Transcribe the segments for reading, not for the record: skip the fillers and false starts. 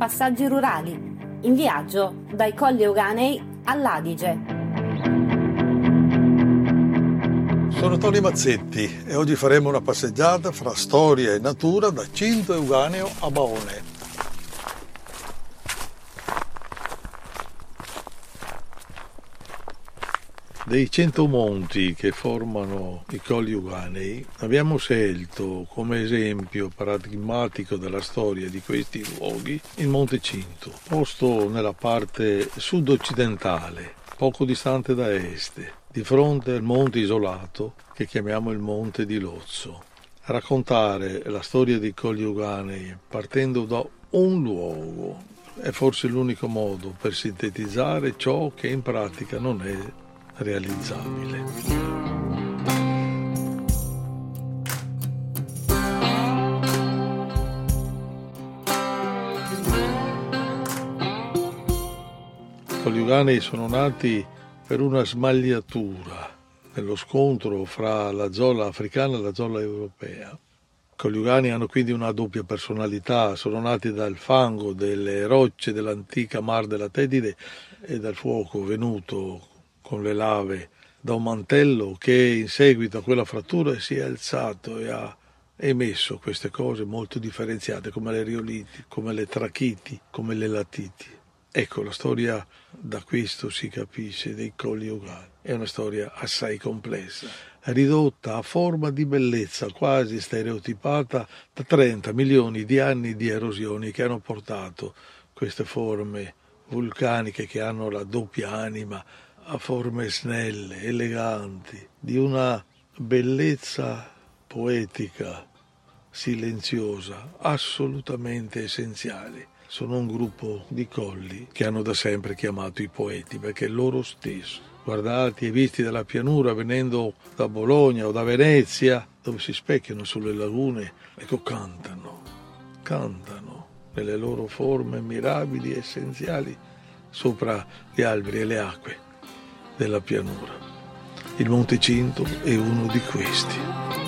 passaggi rurali, in viaggio dai Colli Euganei all'Adige. Sono Tony Mazzetti e oggi faremo una passeggiata fra storia e natura da Cinto Euganeo a Baone. Dei 100 monti che formano i Colli Euganei abbiamo scelto come esempio paradigmatico della storia di questi luoghi il Monte Cinto, posto nella parte sud-occidentale, poco distante da est, di fronte al monte isolato che chiamiamo il Monte di Lozzo. Raccontare la storia dei Colli Euganei partendo da un luogo è forse l'unico modo per sintetizzare ciò che in pratica non è realizzabile. I Colli Euganei sono nati per una smagliatura nello scontro fra la zolla africana e la zolla europea. I Colli Euganei hanno quindi una doppia personalità, sono nati dal fango delle rocce dell'antica Mar della Tedide e dal fuoco venuto con le lave da un mantello che in seguito a quella frattura si è alzato e ha emesso queste cose molto differenziate come le rioliti, come le trachiti, come le latiti. Ecco, la storia da questo si capisce dei Colli Euganei. È una storia assai complessa, ridotta a forma di bellezza quasi stereotipata da 30 milioni di anni di erosioni che hanno portato queste forme vulcaniche che hanno la doppia anima a forme snelle, eleganti, di una bellezza poetica, silenziosa, assolutamente essenziali. Sono un gruppo di colli che hanno da sempre chiamato i poeti, perché loro stessi, guardati e visti dalla pianura venendo da Bologna o da Venezia, dove si specchiano sulle lagune, ecco, cantano nelle loro forme mirabili e essenziali sopra gli alberi e le acque della pianura. Il Monte Cinto è uno di questi.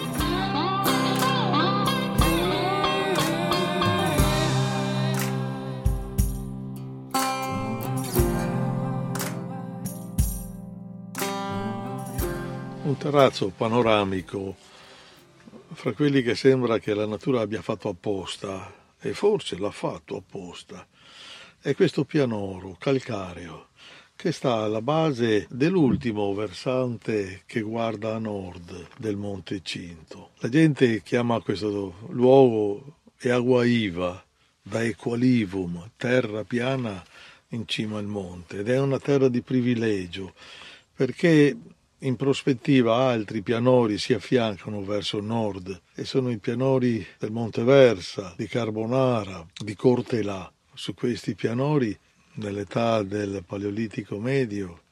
Un terrazzo panoramico fra quelli che sembra che la natura abbia fatto apposta, e forse l'ha fatto apposta, è questo pianoro calcareo che sta alla base dell'ultimo versante che guarda a nord del Monte Cinto. La gente chiama questo luogo Eaguaiva, da Equalivum, terra piana in cima al monte, ed è una terra di privilegio, perché in prospettiva altri pianori si affiancano verso nord, e sono i pianori del Monte Versa, di Carbonara, di Cortelà. Su questi pianori, nell'età del Paleolitico medio,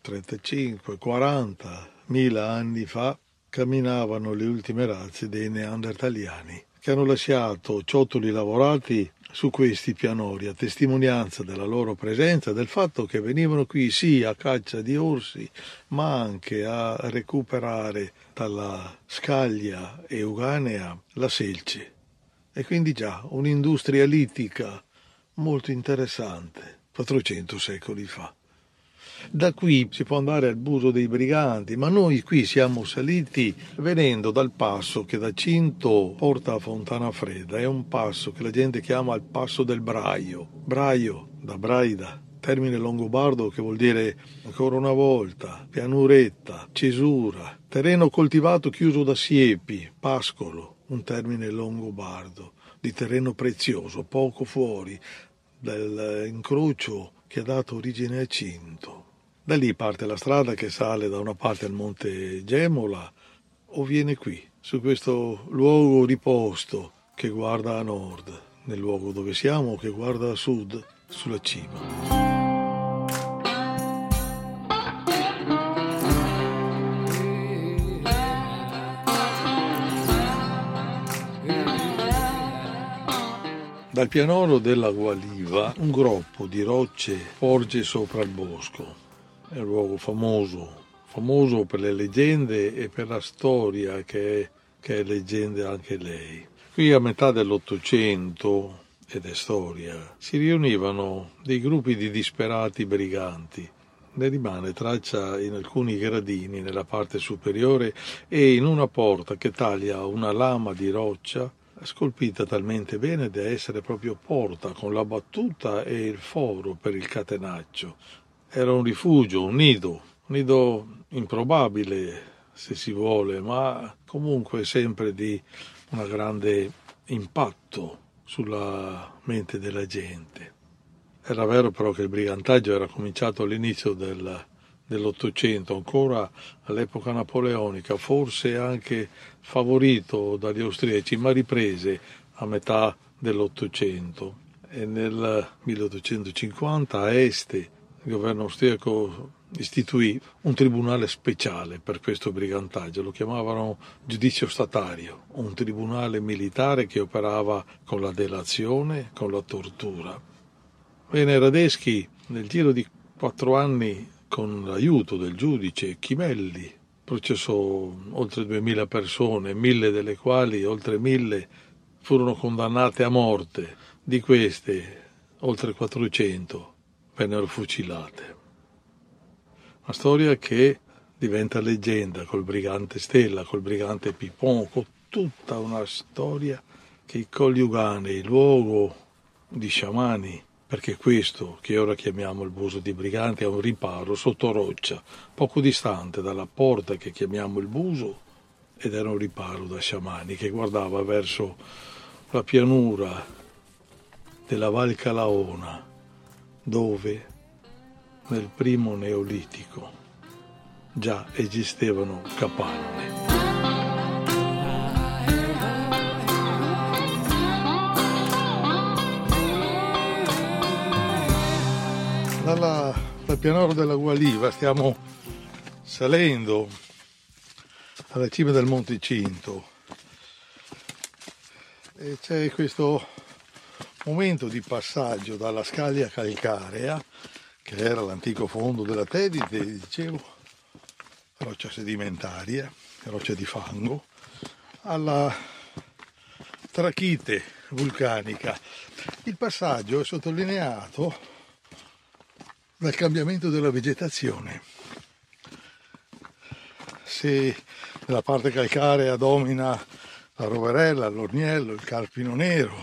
35-40 mila anni fa, camminavano le ultime razze dei neandertaliani, che hanno lasciato ciottoli lavorati su questi pianori, a testimonianza della loro presenza, del fatto che venivano qui sì a caccia di orsi, ma anche a recuperare dalla scaglia euganea la selce. E quindi già un'industria litica molto interessante, 400 secoli fa. Da qui si può andare al Buso dei Briganti, ma noi qui siamo saliti venendo dal passo che da Cinto porta a Fontana Fredda. È un passo che la gente chiama il passo del Braio. Braio, da Braida, termine longobardo che vuol dire ancora una volta, pianuretta, cesura, terreno coltivato chiuso da siepi, pascolo, un termine longobardo, di terreno prezioso, poco fuori dall'incrocio che ha dato origine a Cinto. Da lì parte la strada che sale da una parte al Monte Gemola o viene qui, su questo luogo di posto che guarda a nord, nel luogo dove siamo che guarda a sud, sulla cima. Dal pianoro della Gualiva un groppo di rocce porge sopra il bosco. È un luogo famoso per le leggende e per la storia che è leggenda anche lei. Qui a metà dell'Ottocento ed è storia, si riunivano dei gruppi di disperati briganti. Ne rimane traccia in alcuni gradini nella parte superiore e in una porta che taglia una lama di roccia scolpita talmente bene da essere proprio porta, con la battuta e il foro per il catenaccio. Era un rifugio, un nido improbabile se si vuole, ma comunque sempre di un grande impatto sulla mente della gente. Era vero però che il brigantaggio era cominciato all'inizio dell'Ottocento, ancora all'epoca napoleonica, forse anche favorito dagli austriaci, ma riprese a metà dell'Ottocento. E nel 1850 a Este il governo austriaco istituì un tribunale speciale per questo brigantaggio, lo chiamavano giudizio statario, un tribunale militare che operava con la delazione, con la tortura. Bene, Radetzky nel giro di 4 anni, con l'aiuto del giudice Chimelli, processò oltre 2000 persone, 1000 delle quali, oltre 1000, furono condannate a morte. Di queste, oltre 400 vennero fucilate. Una storia che diventa leggenda col brigante Stella, col brigante Pipon, con tutta una storia che i Colli Euganei, luogo di sciamani, perché questo che ora chiamiamo il Buso di Briganti è un riparo sotto roccia, poco distante dalla porta che chiamiamo il Buso, ed era un riparo da sciamani che guardava verso la pianura della Val Calaona, dove nel primo Neolitico già esistevano capanne. Dal pianoro della Gualiva stiamo salendo alla cima del Monte Cinto e c'è questo momento di passaggio dalla scaglia calcarea, che era l'antico fondo della Tedite, dicevo, roccia sedimentaria, roccia di fango, alla trachite vulcanica. Il passaggio è sottolineato dal cambiamento della vegetazione. Se nella parte calcarea domina la roverella, l'orniello, il carpino nero,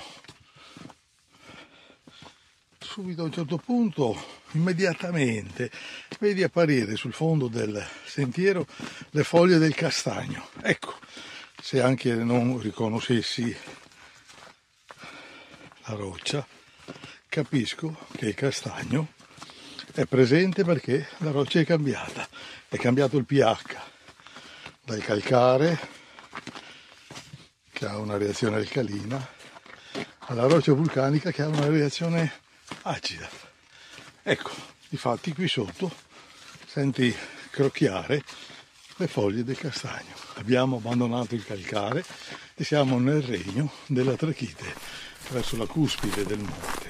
subito a un certo punto, immediatamente, vedi apparire sul fondo del sentiero le foglie del castagno. Ecco, se anche non riconoscessi la roccia, capisco che il castagno è presente perché la roccia è cambiata. È cambiato il pH dal calcare, che ha una reazione alcalina, alla roccia vulcanica che ha una reazione acida. Ecco, difatti qui sotto senti crocchiare le foglie del castagno. Abbiamo abbandonato il calcare e siamo nel regno della trachite, verso la cuspide del monte.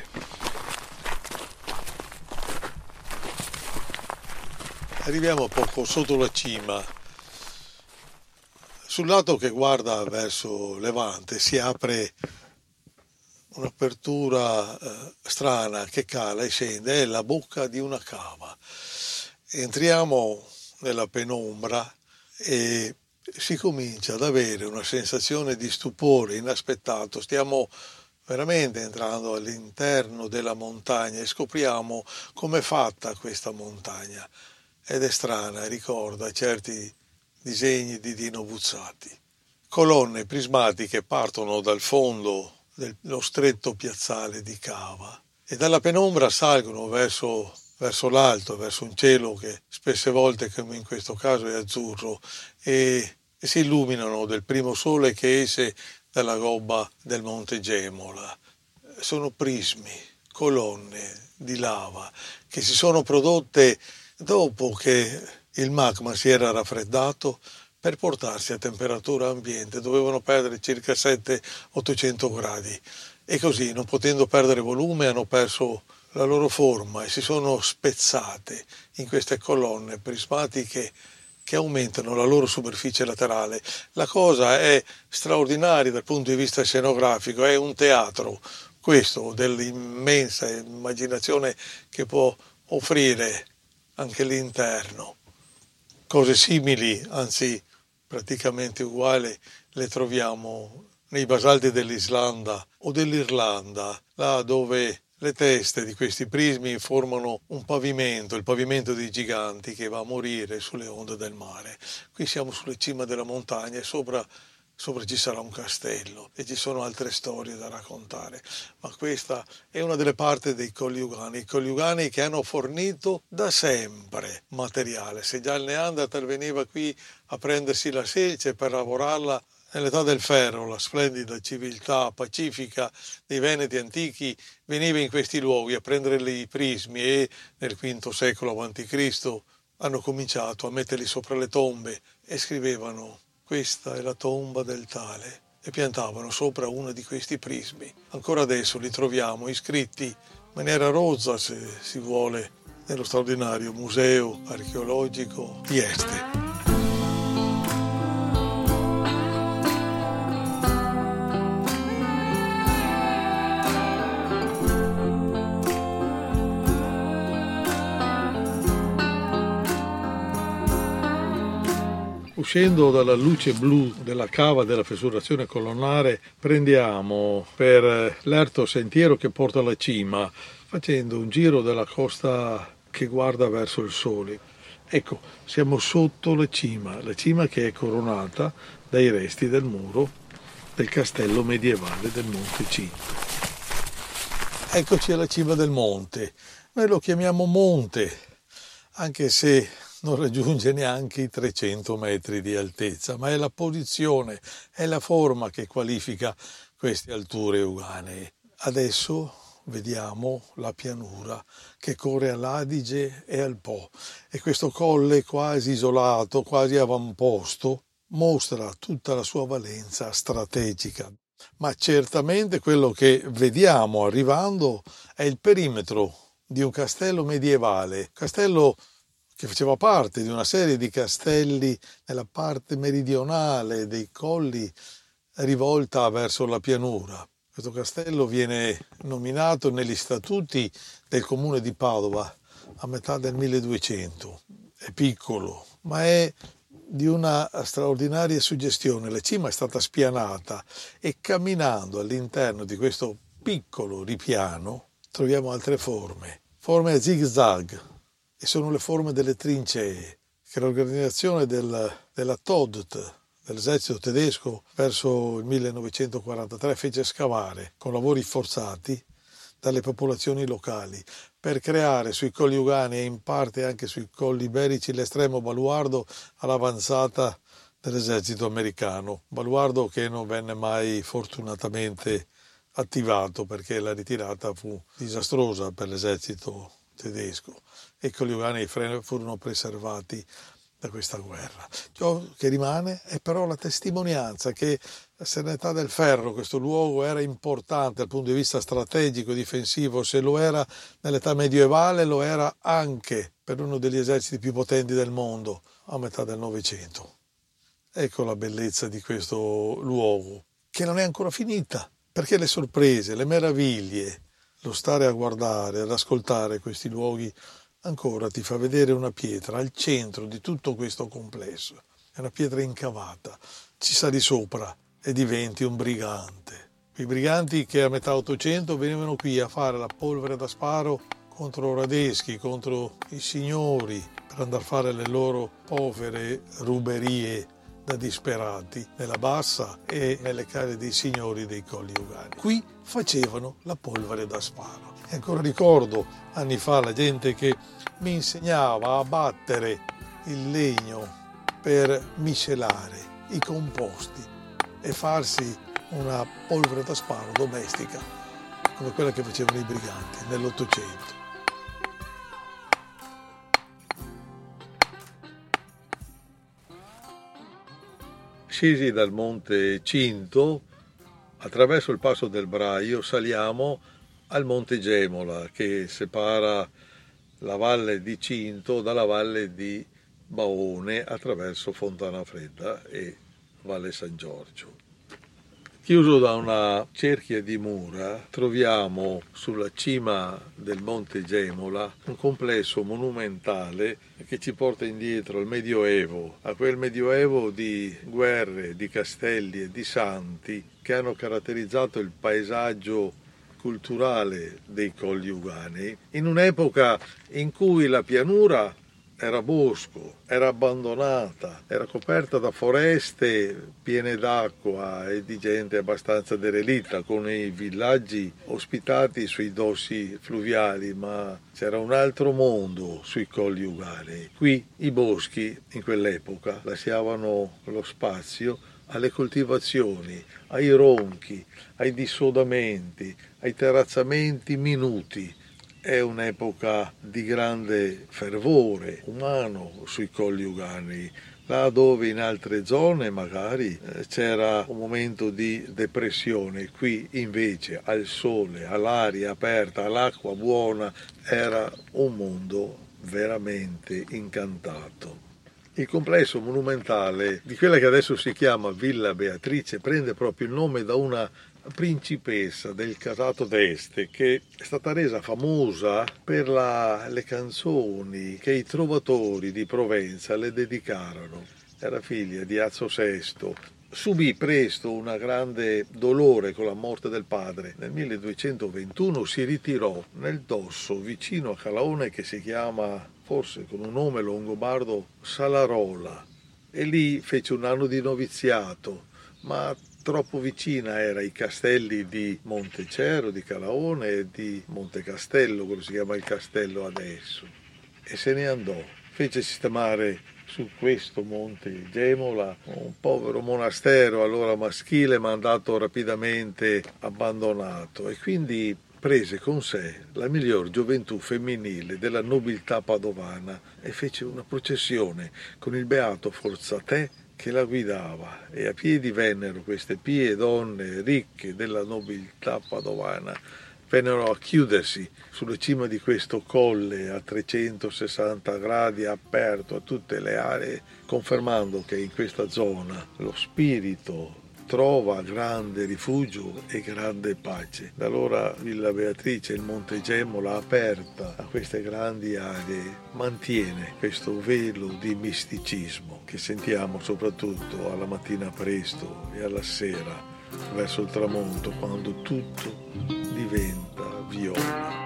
Arriviamo poco sotto la cima. Sul lato che guarda verso Levante si apre un'apertura strana che cala e scende, è la bocca di una cava. Entriamo nella penombra e si comincia ad avere una sensazione di stupore inaspettato. Stiamo veramente entrando all'interno della montagna e scopriamo com'è fatta questa montagna. Ed è strana, ricorda certi disegni di Dino Buzzati. Colonne prismatiche partono dal fondo dello stretto piazzale di Cava e dalla penombra salgono verso l'alto, verso un cielo che spesse volte, come in questo caso, è azzurro, e si illuminano del primo sole che esce dalla gobba del Monte Gemola. Sono prismi, colonne di lava che si sono prodotte dopo che il magma si era raffreddato per portarsi a temperatura ambiente. Dovevano perdere circa 700-800 gradi e così, non potendo perdere volume, hanno perso la loro forma e si sono spezzate in queste colonne prismatiche che aumentano la loro superficie laterale. La cosa è straordinaria dal punto di vista scenografico, è un teatro questo, dell'immensa immaginazione che può offrire anche l'interno. Cose simili, anzi praticamente uguali, le troviamo nei basalti dell'Islanda o dell'Irlanda, là dove le teste di questi prismi formano un pavimento, il pavimento dei giganti che va a morire sulle onde del mare. Qui siamo sulla cima della montagna e sopra ci sarà un castello e ci sono altre storie da raccontare, ma questa è una delle parti dei Colli Euganei, i Colli Euganei che hanno fornito da sempre materiale. Se già il Neanderthal veniva qui a prendersi la selce per lavorarla nell'età del ferro, la splendida civiltà pacifica dei Veneti antichi veniva in questi luoghi a prendere i prismi e nel V secolo a.C. hanno cominciato a metterli sopra le tombe e scrivevano: questa è la tomba del tale, e piantavano sopra uno di questi prismi. Ancora adesso li troviamo iscritti in maniera rozza, se si vuole, nello straordinario museo archeologico di Este. Uscendo dalla luce blu della cava della fessurazione colonnare, prendiamo per l'erto sentiero che porta alla cima, facendo un giro della costa che guarda verso il sole. Ecco, siamo sotto la cima che è coronata dai resti del muro del castello medievale del Monte Cinto. Eccoci alla cima del monte. Noi lo chiamiamo monte, anche se non raggiunge neanche i 300 metri di altezza, ma è la posizione, è la forma che qualifica queste alture euganee. Adesso vediamo la pianura che corre all'Adige e al Po, e questo colle quasi isolato, quasi avamposto, mostra tutta la sua valenza strategica. Ma certamente quello che vediamo arrivando è il perimetro di un castello medievale, castello che faceva parte di una serie di castelli nella parte meridionale dei colli rivolta verso la pianura. Questo castello viene nominato negli statuti del comune di Padova a metà del 1200. È piccolo, ma è di una straordinaria suggestione. La cima è stata spianata e camminando all'interno di questo piccolo ripiano troviamo altre forme a zig-zag, e sono le forme delle trincee che l'organizzazione della TODT, dell'esercito tedesco, verso il 1943 fece scavare con lavori forzati dalle popolazioni locali per creare sui colli euganei e in parte anche sui colli iberici l'estremo baluardo all'avanzata dell'esercito americano, baluardo che non venne mai fortunatamente attivato perché la ritirata fu disastrosa per l'esercito tedesco e i colli euganei furono preservati da questa guerra. Ciò che rimane è però la testimonianza che la serenità del ferro, questo luogo, era importante dal punto di vista strategico e difensivo. Se lo era nell'età medievale, lo era anche per uno degli eserciti più potenti del mondo a metà del Novecento. Ecco la bellezza di questo luogo, che non è ancora finita, perché le sorprese, le meraviglie, lo stare a guardare, ad ascoltare questi luoghi ancora ti fa vedere una pietra al centro di tutto questo complesso. È una pietra incavata, ci sali sopra e diventi un brigante. I briganti che a metà Ottocento venivano qui a fare la polvere da sparo contro radeschi, contro i signori, per andare a fare le loro povere ruberie da disperati nella bassa e nelle case dei signori dei colli euganei. Qui facevano la polvere da sparo. E ancora ricordo anni fa la gente che mi insegnava a battere il legno per miscelare i composti e farsi una polvere da sparo domestica come quella che facevano i briganti nell'Ottocento. Scesi dal Monte Cinto, attraverso il passo del Braio saliamo al Monte Gemola, che separa la valle di Cinto dalla valle di Baone attraverso Fontana Fredda e Valle San Giorgio. Chiuso da una cerchia di mura, troviamo sulla cima del Monte Gemola un complesso monumentale che ci porta indietro al Medioevo, a quel Medioevo di guerre, di castelli e di santi che hanno caratterizzato il paesaggio culturale dei Colli Euganei, in un'epoca in cui la pianura era bosco, era abbandonata, era coperta da foreste piene d'acqua e di gente abbastanza derelitta, con i villaggi ospitati sui dossi fluviali, ma c'era un altro mondo sui Colli Euganei. Qui i boschi, in quell'epoca, lasciavano lo spazio alle coltivazioni, ai ronchi, ai dissodamenti, ai terrazzamenti minuti. È un'epoca di grande fervore umano sui Colli Euganei, là dove in altre zone magari c'era un momento di depressione, qui invece al sole, all'aria aperta, all'acqua buona, era un mondo veramente incantato. Il complesso monumentale di quella che adesso si chiama Villa Beatrice prende proprio il nome da una principessa del Casato d'Este che è stata resa famosa per le canzoni che i trovatori di Provenza le dedicarono. Era figlia di Azzo VI. Subì presto un grande dolore con la morte del padre. Nel 1221 si ritirò nel Dosso, vicino a Calaone, che si chiama, forse con un nome longobardo, Salarola. E lì fece un anno di noviziato, ma troppo vicina era ai castelli di Montecero, di Calaone e di Montecastello, quello si chiama il castello adesso. E se ne andò. Fece sistemare su questo Monte Gemola un povero monastero, allora maschile, ma andato rapidamente abbandonato, e quindi prese con sé la miglior gioventù femminile della nobiltà padovana e fece una processione con il beato Forzatè che la guidava, e a piedi vennero queste pie donne ricche della nobiltà padovana, vennero a chiudersi sulla cima di questo colle a 360 gradi aperto a tutte le aree, confermando che in questa zona lo spirito trova grande rifugio e grande pace. Da allora Villa Beatrice, il Monte Gemola aperta a queste grandi aree, mantiene questo velo di misticismo che sentiamo soprattutto alla mattina presto e alla sera verso il tramonto, quando tutto diventa viola.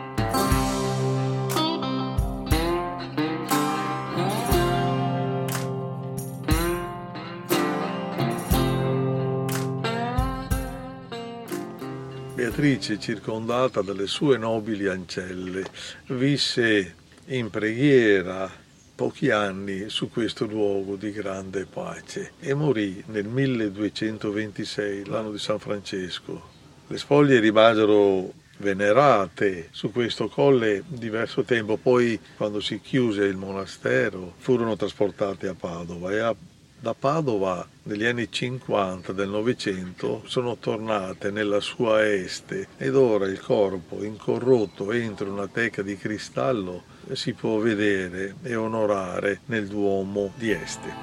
Beatrice, circondata dalle sue nobili ancelle, visse in preghiera pochi anni su questo luogo di grande pace e morì nel 1226, l'anno di San Francesco. Le spoglie rimasero venerate su questo colle diverso tempo, poi quando si chiuse il monastero furono trasportate a Padova e da Padova negli anni 50 del Novecento sono tornate nella sua este, ed ora il corpo incorrotto entro una teca di cristallo si può vedere e onorare nel Duomo di Este.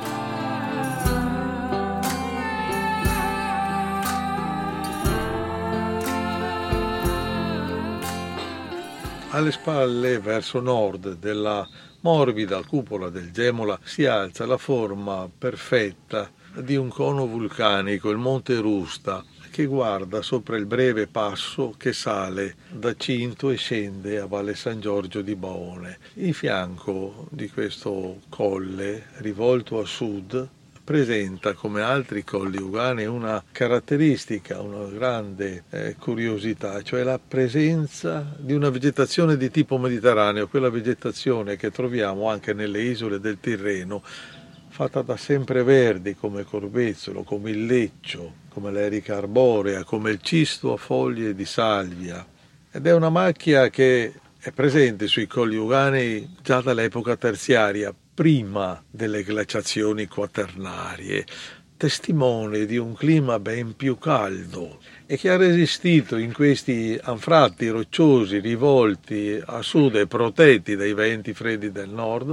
Alle spalle, verso nord della morbida cupola del Gemola, si alza la forma perfetta di un cono vulcanico, il Monte Rusta, che guarda sopra il breve passo che sale da Cinto e scende a Valle San Giorgio di Baone. Il fianco di questo colle, rivolto a sud, presenta, come altri colli euganei, una caratteristica, una grande curiosità, cioè la presenza di una vegetazione di tipo mediterraneo, quella vegetazione che troviamo anche nelle isole del Tirreno, fatta da sempreverdi come corbezzolo, come il leccio, come l'erica arborea, come il cisto a foglie di salvia. Ed è una macchia che è presente sui colli euganei già dall'epoca terziaria, prima delle glaciazioni quaternarie, testimone di un clima ben più caldo e che ha resistito in questi anfratti rocciosi rivolti a sud e protetti dai venti freddi del nord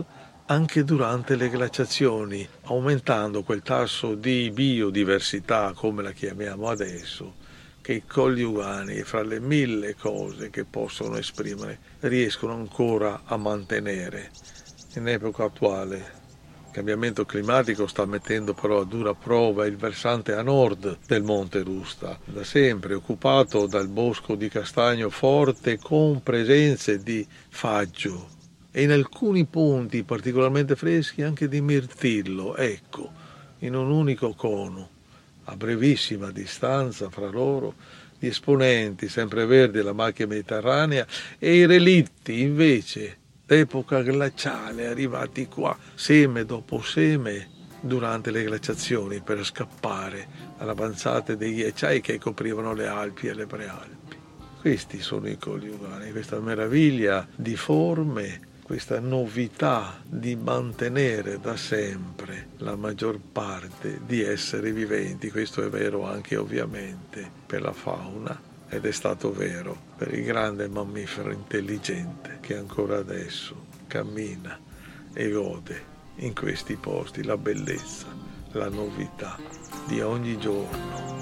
anche durante le glaciazioni, aumentando quel tasso di biodiversità, come la chiamiamo adesso, che i Colli Euganei, fra le 1000 cose che possono esprimere, riescono ancora a mantenere. In epoca attuale il cambiamento climatico sta mettendo però a dura prova il versante a nord del Monte Rusta, da sempre occupato dal bosco di castagno forte con presenze di faggio e in alcuni punti particolarmente freschi anche di mirtillo, ecco, in un unico cono, a brevissima distanza fra loro, gli esponenti sempreverdi della macchia mediterranea e i relitti invece d'epoca glaciale arrivati qua seme dopo seme durante le glaciazioni per scappare all'avanzata dei ghiacciai che coprivano le Alpi e le Prealpi. Questi sono i Colli Euganei, questa meraviglia di forme, questa novità di mantenere da sempre la maggior parte di esseri viventi. Questo è vero anche ovviamente per la fauna ed è stato vero per il grande mammifero intelligente che ancora adesso cammina e gode in questi posti la bellezza, la novità di ogni giorno.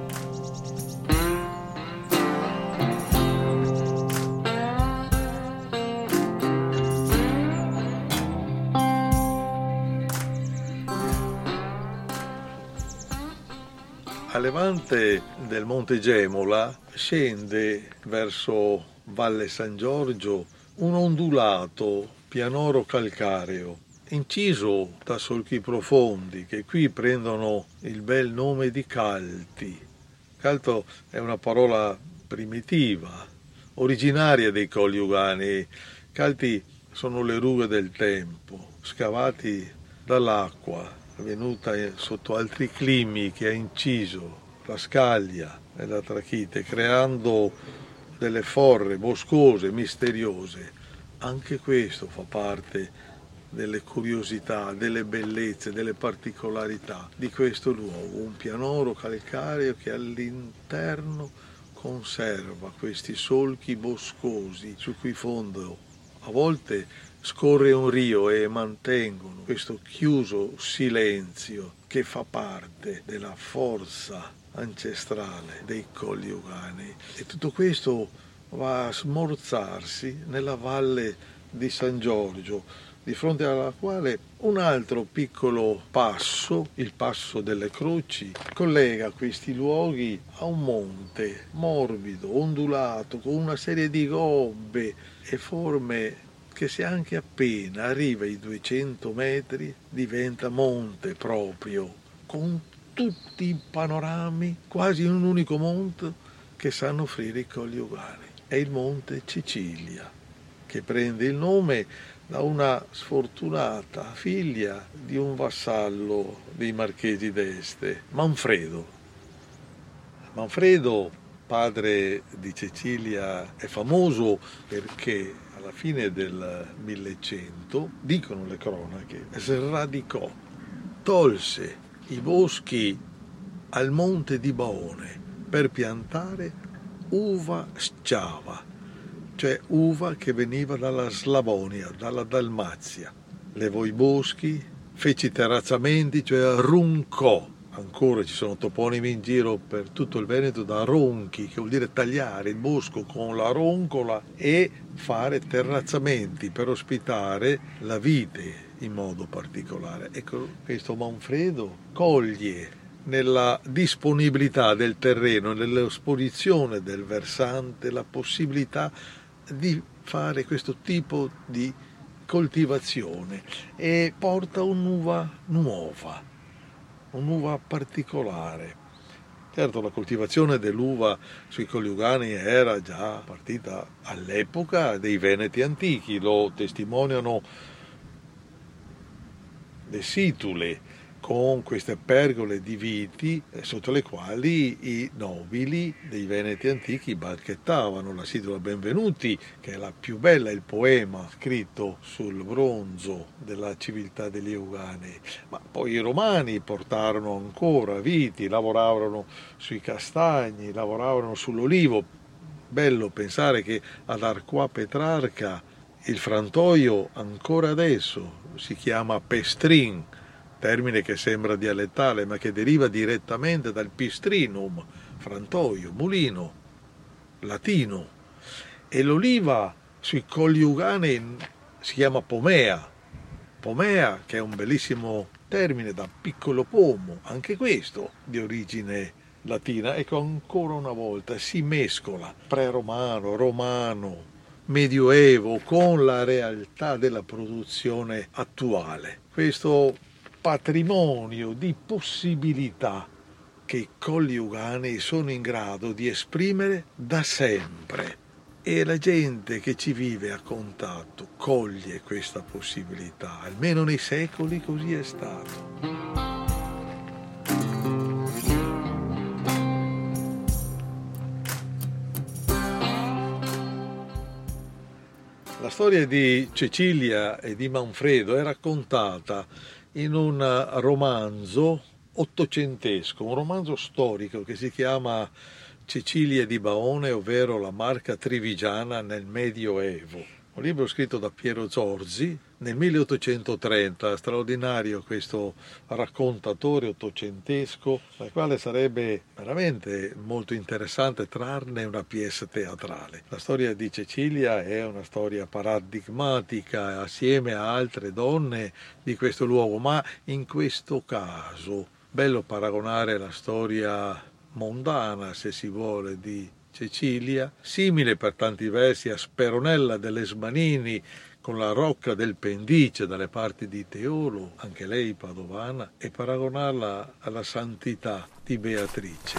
A levante del Monte Gemola scende verso Valle San Giorgio un ondulato pianoro calcareo, inciso da solchi profondi che qui prendono il bel nome di calti. Calto è una parola primitiva, originaria dei Colli Euganei. Calti sono le rughe del tempo, scavati dall'acqua venuta sotto altri climi che ha inciso la scaglia e la trachite, creando delle forre boscose, misteriose. Anche questo fa parte delle curiosità, delle bellezze, delle particolarità di questo luogo, un pianoro calcareo che all'interno conserva questi solchi boscosi su cui fondo a volte scorre un rio e mantengono questo chiuso silenzio che fa parte della forza ancestrale dei Colli Euganei. E tutto questo va a smorzarsi nella valle di San Giorgio, di fronte alla quale un altro piccolo passo, il Passo delle Croci, collega questi luoghi a un monte morbido, ondulato, con una serie di gobbe e forme che se anche appena arriva ai 200 metri diventa monte proprio, con tutti i panorami, quasi in un unico monte, che sanno offrire i Colli Euganei. È il monte Cecilia, che prende il nome da una sfortunata figlia di un vassallo dei Marchesi d'Este, Manfredo. Manfredo, padre di Cecilia, è famoso perché alla fine del 1100, dicono le cronache, sradicò, tolse i boschi al monte di Baone per piantare uva sciava, cioè uva che veniva dalla Slavonia, dalla Dalmazia. Levò i boschi, fece i terrazzamenti, cioè arruncò. Ancora ci sono toponimi in giro per tutto il Veneto da ronchi, che vuol dire tagliare il bosco con la roncola e fare terrazzamenti per ospitare la vite in modo particolare. Ecco, questo Manfredo coglie nella disponibilità del terreno, nell'esposizione del versante, la possibilità di fare questo tipo di coltivazione e porta un'uva nuova, un'uva particolare. Certo, la coltivazione dell'uva sui Colli Euganei era già partita all'epoca dei Veneti antichi, lo testimoniano le situle con queste pergole di viti sotto le quali i nobili dei Veneti antichi banchettavano. La situla Benvenuti, che è la più bella, il poema scritto sul bronzo della civiltà degli Euganei. Ma poi i romani portarono ancora viti, lavoravano sui castagni, lavoravano sull'olivo. Bello pensare che ad Arquà Petrarca il frantoio ancora adesso si chiama pestrin, termine che sembra dialettale ma che deriva direttamente dal pistrinum, frantoio, mulino, latino, e l'oliva sui Colli Euganei si chiama pomea, che è un bellissimo termine da piccolo pomo, anche questo di origine latina. Ecco, ancora una volta si mescola pre-romano, romano, medioevo con la realtà della produzione attuale. Questo patrimonio di possibilità che i Colli Euganei sono in grado di esprimere da sempre, e la gente che ci vive a contatto coglie questa possibilità, almeno nei secoli così è stato. La storia di Cecilia e di Manfredo è raccontata in un romanzo ottocentesco, un romanzo storico che si chiama Cecilia di Baone, ovvero la Marca Trivigiana nel Medioevo. Un libro scritto da Piero Zorzi nel 1830, straordinario questo raccontatore ottocentesco, dal quale sarebbe veramente molto interessante trarne una pièce teatrale. La storia di Cecilia è una storia paradigmatica assieme a altre donne di questo luogo, ma in questo caso bello paragonare la storia mondana, se si vuole, di Cecilia, simile per tanti versi a Speronella dell'Esmanini con la Rocca del Pendice dalle parti di Teolo, anche lei padovana, e paragonarla alla santità di Beatrice.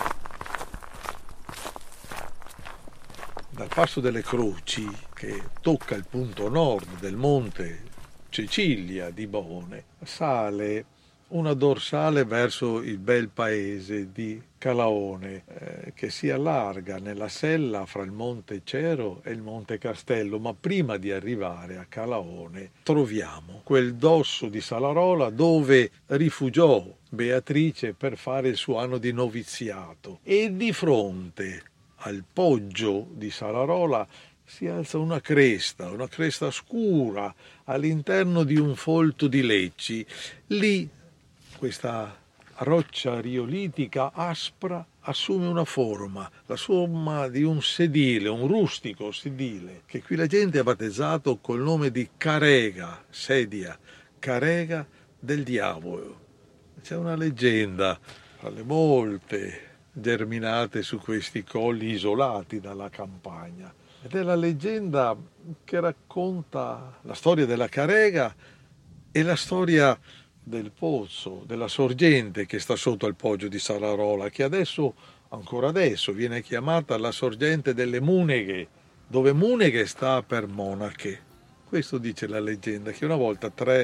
Dal Passo delle Croci, che tocca il punto nord del monte Cecilia di Baone, sale una dorsale verso il bel paese di Calaone, che si allarga nella sella fra il Monte Cero e il Monte Castello, ma prima di arrivare a Calaone troviamo quel dosso di Salarola dove rifugiò Beatrice per fare il suo anno di noviziato, e di fronte al poggio di Salarola si alza una cresta scura all'interno di un folto di lecci. Lì questa roccia riolitica aspra assume una forma, la forma di un sedile, un rustico sedile, che qui la gente ha battezzato col nome di carega, sedia, carega del diavolo. C'è una leggenda, tra le molte germinate su questi colli isolati dalla campagna, ed è la leggenda che racconta la storia della carega e la storia del pozzo, della sorgente che sta sotto al poggio di Salarola, che adesso, ancora adesso, viene chiamata la sorgente delle Muneghe, dove Muneghe sta per monache. Questo dice la leggenda, che una volta 3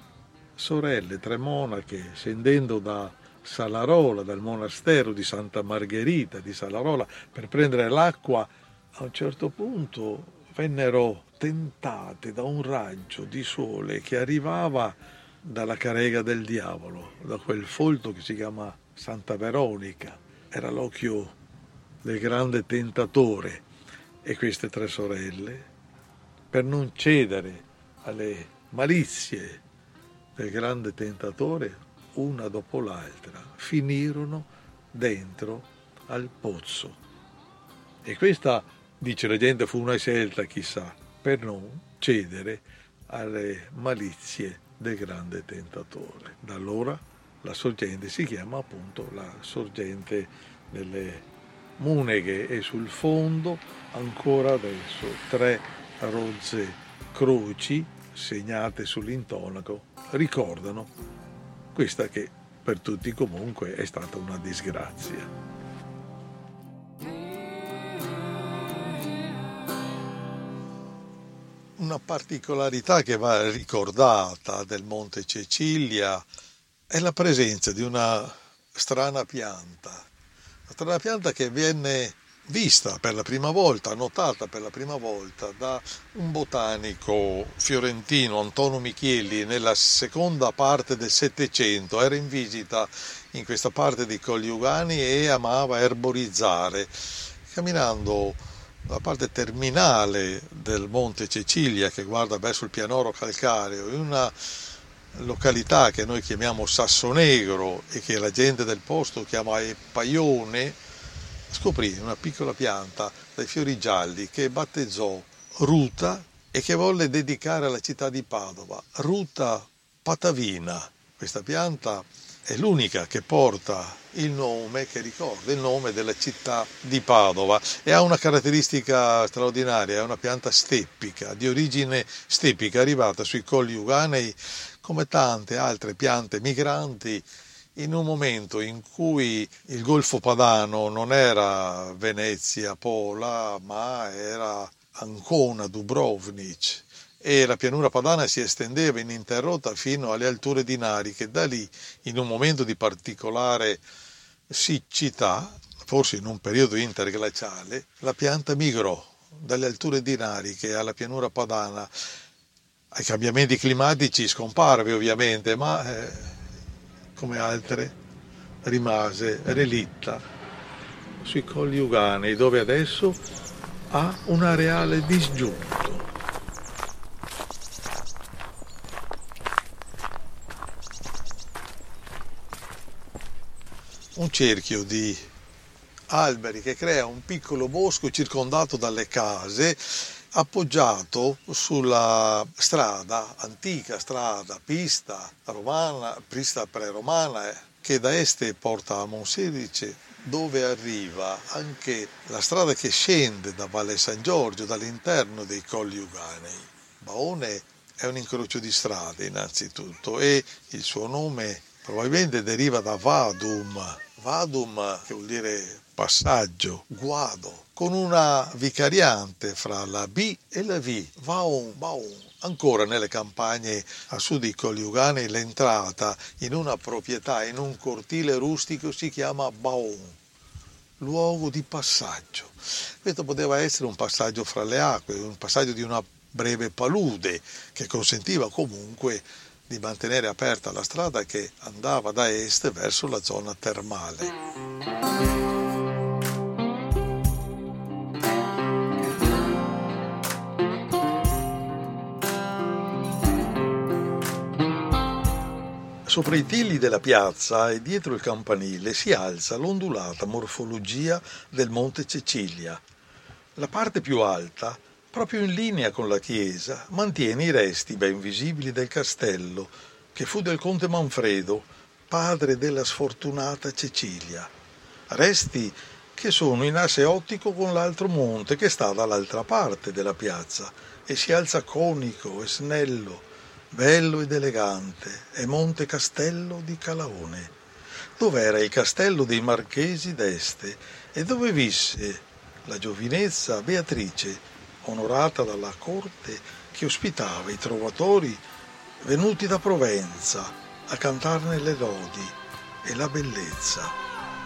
sorelle, 3 monache, scendendo da Salarola, dal monastero di Santa Margherita di Salarola, per prendere l'acqua, a un certo punto vennero tentate da un raggio di sole che arrivava dalla carega del diavolo, da quel folto che si chiama Santa Veronica. Era l'occhio del grande tentatore, e queste 3 sorelle, per non cedere alle malizie del grande tentatore, una dopo l'altra finirono dentro al pozzo. E questa, dice la gente, fu una scelta, chissà, per non cedere alle malizie del grande tentatore. Da allora la sorgente si chiama appunto la sorgente delle Muneghe, e sul fondo ancora adesso 3 rozze croci segnate sull'intonaco ricordano questa che per tutti comunque è stata una disgrazia. Una particolarità che va ricordata del Monte Cecilia è la presenza di una strana pianta che venne vista per la prima volta, notata per la prima volta da un botanico fiorentino, Antonio Michieli, nella seconda parte del Settecento. Era in visita in questa parte di Colli Euganei e amava erborizzare. Camminando la parte terminale del Monte Cecilia, che guarda verso il pianoro calcareo, in una località che noi chiamiamo Sassonegro e che la gente del posto chiama Epaione, scoprì una piccola pianta dai fiori gialli che battezzò Ruta e che volle dedicare alla città di Padova, Ruta patavina. Questa pianta è l'unica che porta il nome, che ricorda il nome della città di Padova, e ha una caratteristica straordinaria, è una pianta steppica, di origine steppica, arrivata sui colli Euganei come tante altre piante migranti in un momento in cui il Golfo Padano non era Venezia, Pola, ma era Ancona, Dubrovnik, e la pianura padana si estendeva ininterrotta fino alle alture di Nariche. Da lì, in un momento di particolare siccità, forse in un periodo interglaciale, la pianta migrò dalle alture di Nariche alla pianura padana. Ai cambiamenti climatici scomparve ovviamente, ma come altre rimase relitta sui colli Euganei, dove adesso ha un areale disgiunto. Un cerchio di alberi che crea un piccolo bosco circondato dalle case, appoggiato sulla strada, antica strada, pista romana, pista preromana, che da Este porta a Monselice, dove arriva anche la strada che scende da Valle San Giorgio, dall'interno dei colli Euganei. Baone è un incrocio di strade innanzitutto, e il suo nome probabilmente deriva da Vadum, che vuol dire passaggio, guado, con una vicariante fra la B e la V, Vaon. Ancora nelle campagne a sud di Colli Euganei l'entrata in una proprietà, in un cortile rustico, si chiama Baon, luogo di passaggio. Questo poteva essere un passaggio fra le acque, un passaggio di una breve palude che consentiva comunque di mantenere aperta la strada che andava da est verso la zona termale. Sopra i tilli della piazza e dietro il campanile si alza l'ondulata morfologia del Monte Cecilia. La parte più alta, proprio in linea con la chiesa, mantiene i resti ben visibili del castello, che fu del conte Manfredo, padre della sfortunata Cecilia. Resti che sono in asse ottico con l'altro monte che sta dall'altra parte della piazza e si alza conico e snello, bello ed elegante, è Monte Castello di Calaone, dove era il castello dei Marchesi d'Este e dove visse la giovinezza Beatrice, onorata dalla corte che ospitava i trovatori venuti da Provenza a cantarne le lodi e la bellezza.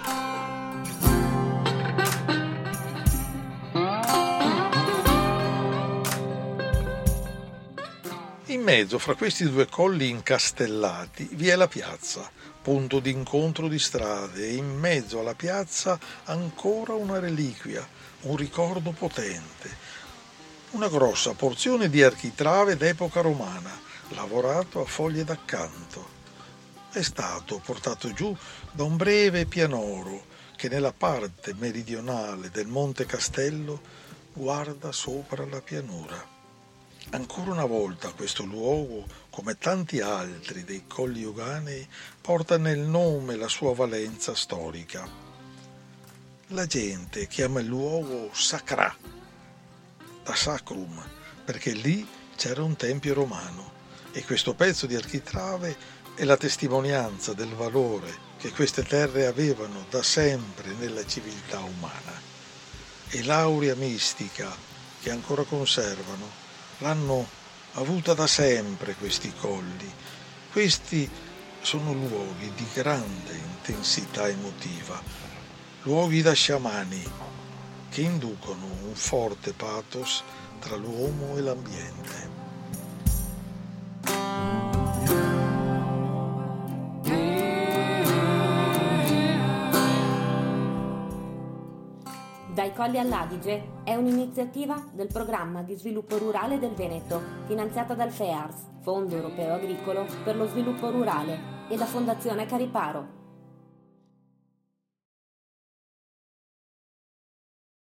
In mezzo, fra questi due colli incastellati, vi è la piazza, punto d'incontro di strade, e in mezzo alla piazza ancora una reliquia, un ricordo potente, una grossa porzione di architrave d'epoca romana, lavorato a foglie d'accanto. È stato portato giù da un breve pianoro che nella parte meridionale del Monte Castello guarda sopra la pianura. Ancora una volta questo luogo, come tanti altri dei colli Euganei, porta nel nome la sua valenza storica. La gente chiama il luogo Sacrà, da Sacrum, perché lì c'era un tempio romano, e questo pezzo di architrave è la testimonianza del valore che queste terre avevano da sempre nella civiltà umana. E l'aurea mistica che ancora conservano l'hanno avuta da sempre questi colli. Questi sono luoghi di grande intensità emotiva, luoghi da sciamani che inducono un forte pathos tra l'uomo e l'ambiente. Dai Colli all'Adige è un'iniziativa del Programma di Sviluppo Rurale del Veneto, finanziata dal FEARS, Fondo Europeo Agricolo per lo Sviluppo Rurale, e da Fondazione Cariparo.